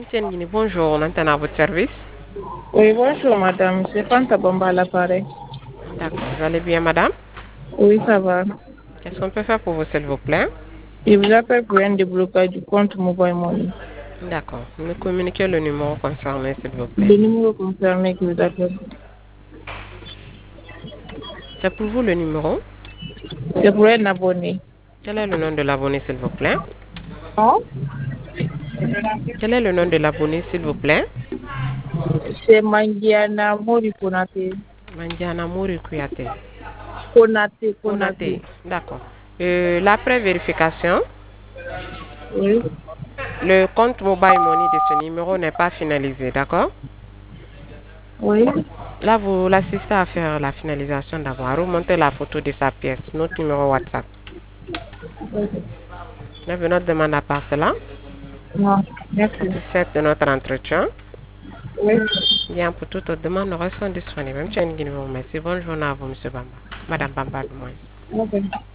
Monsieur Nguini, bonjour, on entend à votre service. Oui, bonjour madame, c'est Fanta Bomba à l'appareil. D'accord, vous allez bien, madame? Oui, ça va. Qu'est-ce qu'on peut faire pour vous, s'il vous plaît? Je vous appelle pour un déblocage du compte Mobile Money. D'accord, me communiquez le numéro concerné, s'il vous plaît. Le numéro concerné que vous appelez. C'est pour vous le numéro. C'est pour un abonné. Quel est le nom de l'abonné, s'il vous plaît? Non? Quel est le nom de l'abonné, s'il vous plaît? C'est Mandiana Mori Konate. Mandiana Mouri Kouyaté. Konate. Konaté, d'accord. La pré-vérification, Oui. le compte mobile money de ce numéro n'est pas finalisé, d'accord? Oui. Là, vous l'assistez à faire la finalisation d'abord. Remontez la photo de sa pièce, notre numéro WhatsApp. Nous venons de demander à part cela. Non, merci. Satisfaite de notre entretien. Oui. Bien, pour toute autre demande, nous restons disponibles. Monsieur Nguini vous remercie. Bonne journée à vous, Monsieur Bamba. Madame Bamba, du moins. Ok.